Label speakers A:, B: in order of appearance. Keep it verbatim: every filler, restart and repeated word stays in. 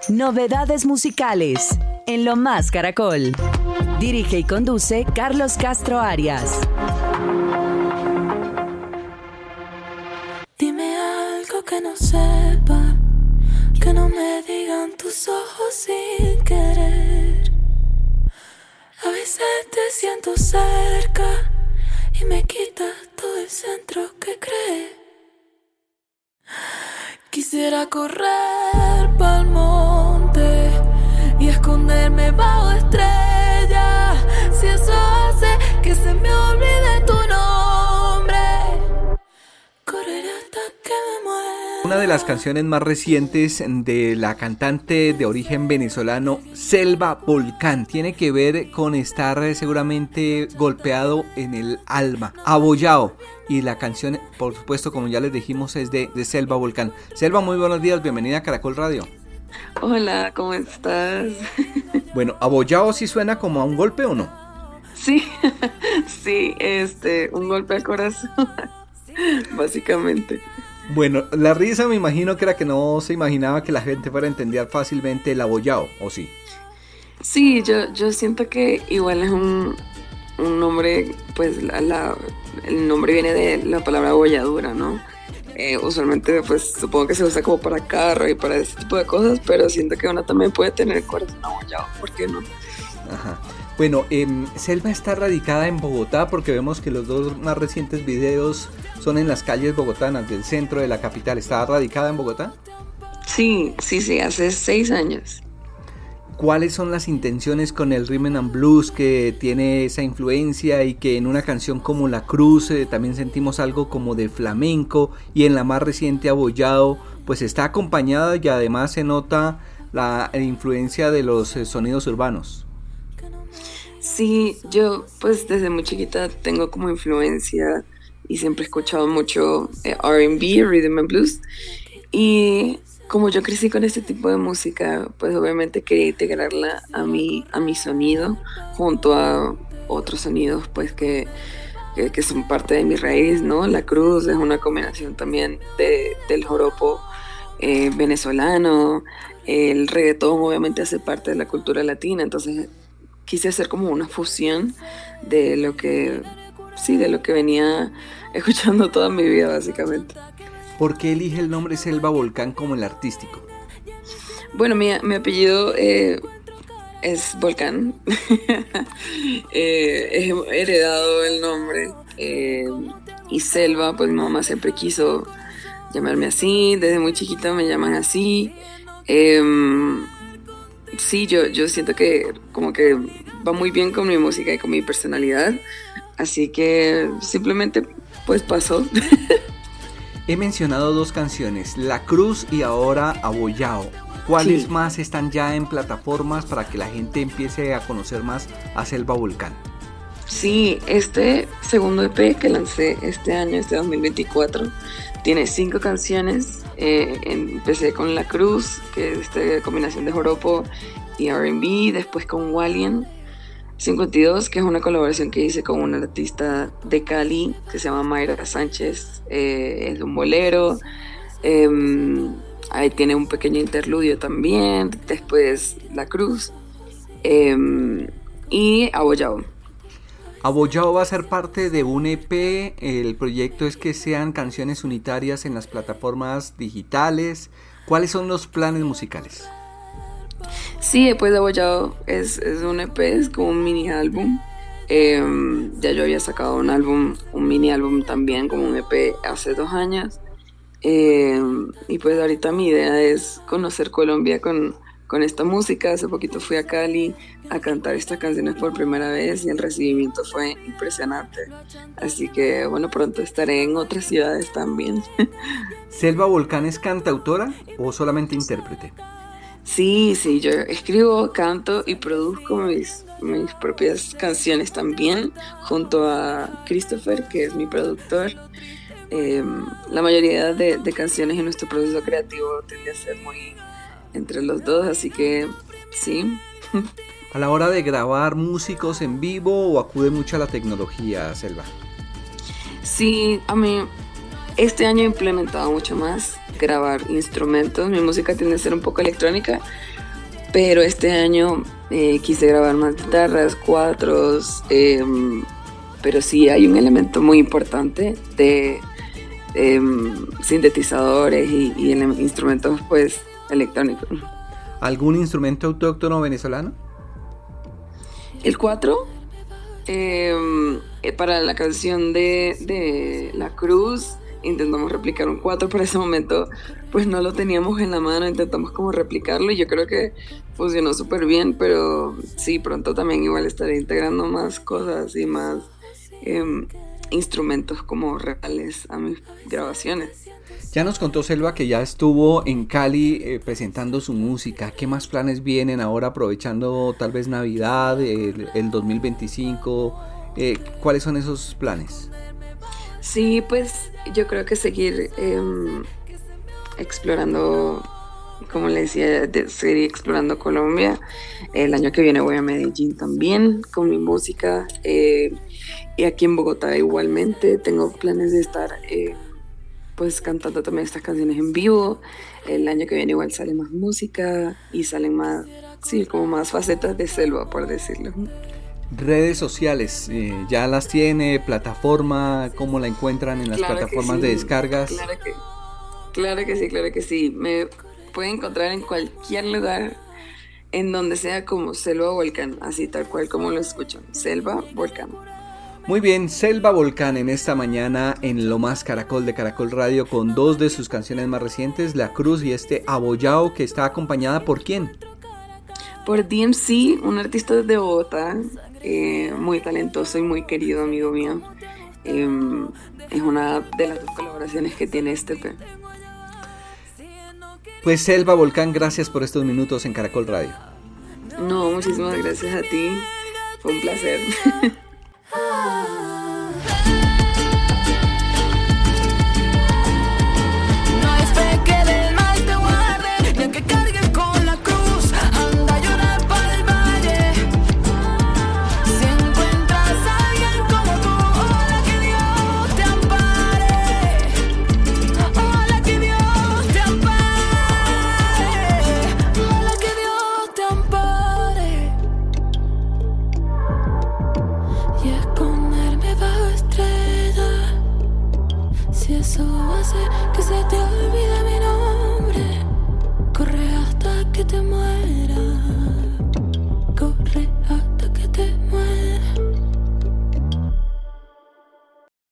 A: Novedades musicales en Lo Más Caracol. Dirige y conduce Carlos Castro Arias.
B: Dime algo que no sepa, que no me digan tus ojos sin querer. A veces te siento cerca y me quitas todo el centro que crees. Quisiera correr pa'l monte y esconderme bajo estrellas, si eso hace que se me olvide tu nombre. Correré hasta que me muera.
C: Una de las canciones más recientes de la cantante de origen venezolano Selva Volcán tiene que ver con estar seguramente golpeado en el alma, abollado. Y la canción, por supuesto, como ya les dijimos, es de, de Selva Volcán. Selva, muy buenos días, bienvenida a Caracol Radio.
D: Hola, ¿cómo estás?
C: Bueno, ¿abollado sí suena como a un golpe o no?
D: Sí, sí, este, un golpe al corazón, básicamente.
C: Bueno, la risa me imagino que era que no se imaginaba que la gente fuera a entender fácilmente el abollado, ¿o sí?
D: Sí, yo, yo siento que igual es un, un nombre, pues la, la, el nombre viene de la palabra abolladura, ¿no? Eh, usualmente pues supongo que se usa como para carro y para ese tipo de cosas, pero siento que uno también puede tener el corazón abollado, ¿por qué no?
C: Ajá. Bueno, eh, Selva está radicada en Bogotá porque vemos que los dos más recientes videos son en las calles bogotanas del centro de la capital. ¿Está radicada en Bogotá?
D: Sí, sí, sí, hace seis años.
C: ¿Cuáles son las intenciones con el Rhythm and Blues que tiene esa influencia y que en una canción como La Cruz eh, también sentimos algo como de flamenco y en la más reciente Abollado pues está acompañada y además se nota la influencia de los eh, sonidos urbanos?
D: Sí, yo pues desde muy chiquita tengo como influencia y siempre he escuchado mucho eh, R and B, Rhythm and Blues, y como yo crecí con este tipo de música, pues obviamente quería integrarla a mi, a mi sonido junto a otros sonidos pues que, que, que son parte de mi raíz, ¿no? La Cruz es una combinación también de, del joropo eh, venezolano, el reggaetón obviamente hace parte de la cultura latina, entonces quise hacer como una fusión de lo que, sí, de lo que venía escuchando toda mi vida, básicamente.
C: ¿Por qué elige el nombre Selva Volcán como el artístico?
D: Bueno, mi, mi apellido eh, es Volcán. eh, he heredado el nombre. Eh, y Selva, pues mi mamá siempre quiso llamarme así. Desde muy chiquita me llaman así. Eh, Sí, yo, yo siento que como que va muy bien con mi música y con mi personalidad, así que simplemente pues pasó.
C: He mencionado dos canciones, La Cruz y ahora Abollado. ¿Cuáles sí. más están ya en plataformas para que la gente empiece a conocer más a Selva Volcán?
D: Sí, este segundo E P que lancé este año, este dos mil veinticuatro, tiene cinco canciones. Eh, empecé con La Cruz, que es esta combinación de joropo y R and B, después con Walien cincuenta y dos, que es una colaboración que hice con una artista de Cali que se llama Mayra Sánchez, eh, es de un bolero, eh, ahí tiene un pequeño interludio también, después La Cruz eh, y Abollado.
C: Abollado va a ser parte de un E P, el proyecto es que sean canciones unitarias en las plataformas digitales. ¿Cuáles son los planes musicales?
D: Sí, después de Abollado es, es un E P, es como un mini álbum. Eh, ya yo había sacado un álbum, un mini álbum también, como un E P hace dos años. Eh, y pues ahorita mi idea es conocer Colombia con... con esta música. Hace poquito fui a Cali a cantar estas canciones por primera vez y el recibimiento fue impresionante. Así que bueno, pronto estaré en otras ciudades también.
C: ¿Selva Volcán es cantautora o solamente intérprete?
D: Sí, sí, yo escribo, canto y produzco mis, mis propias canciones también, junto a Christopher, que es mi productor. Eh, la mayoría de, de canciones en nuestro proceso creativo tiende a ser muy entre los dos, así que sí.
C: A la hora de grabar músicos en vivo o acude mucho a la tecnología, Selva?
D: Sí, a mí este año he implementado mucho más grabar instrumentos. Mi música tiende a ser un poco electrónica, pero este año eh, quise grabar más guitarras, cuatros, eh, pero sí hay un elemento muy importante de eh, sintetizadores y, y instrumentos pues electrónicos.
C: ¿Algún instrumento autóctono venezolano?
D: El cuatro, eh, para la canción de, de La Cruz, intentamos replicar un cuatro. Para ese momento pues no lo teníamos en la mano, intentamos como replicarlo y yo creo que funcionó súper bien, pero sí, pronto también igual estaré integrando más cosas y más eh, instrumentos como reales a mis grabaciones.
C: Ya nos contó Selva que ya estuvo en Cali eh, presentando su música. ¿Qué más planes vienen ahora aprovechando tal vez Navidad, el, el dos mil veinticinco? Eh, ¿Cuáles son esos planes?
D: Sí, pues yo creo que seguir eh, explorando, como le decía, de, seguir explorando Colombia. El año que viene voy a Medellín también con mi música. Eh, y aquí en Bogotá igualmente tengo planes de estar... Eh, pues cantando también estas canciones en vivo. El año que viene igual sale más música y salen más, sí, como más facetas de Selva, por decirlo.
C: Redes sociales, eh, ¿ya las tiene? ¿Plataforma? ¿Cómo la encuentran en las
D: claro
C: plataformas
D: sí,
C: de descargas?
D: Claro que, claro que sí, claro que sí. Me pueden encontrar en cualquier lugar, en donde sea, como Selva Volcán, así tal cual como lo escuchan, Selva Volcán.
C: Muy bien, Selva Volcán en esta mañana en Lo Más Caracol de Caracol Radio con dos de sus canciones más recientes, La Cruz y este Abollao, que está acompañada ¿por quién?
D: Por D M C, un artista de Bogotá, eh, muy talentoso y muy querido amigo mío. Eh, es una de las dos colaboraciones que tiene este E P.
C: Pues Selva Volcán, gracias por estos minutos en Caracol Radio.
D: No, muchísimas gracias a ti, fue un placer.
B: No es fe que del mal te guarde, ni aunque cargues con la cruz, anda a llorar pa'l valle. Si encuentras a alguien como tú, ojalá que Dios te ampare, ojalá que Dios te ampare, ojalá que Dios te ampare. Y esconderme bajo estrella, si eso hace que se te olvide mi nombre, corre hasta que te mueras.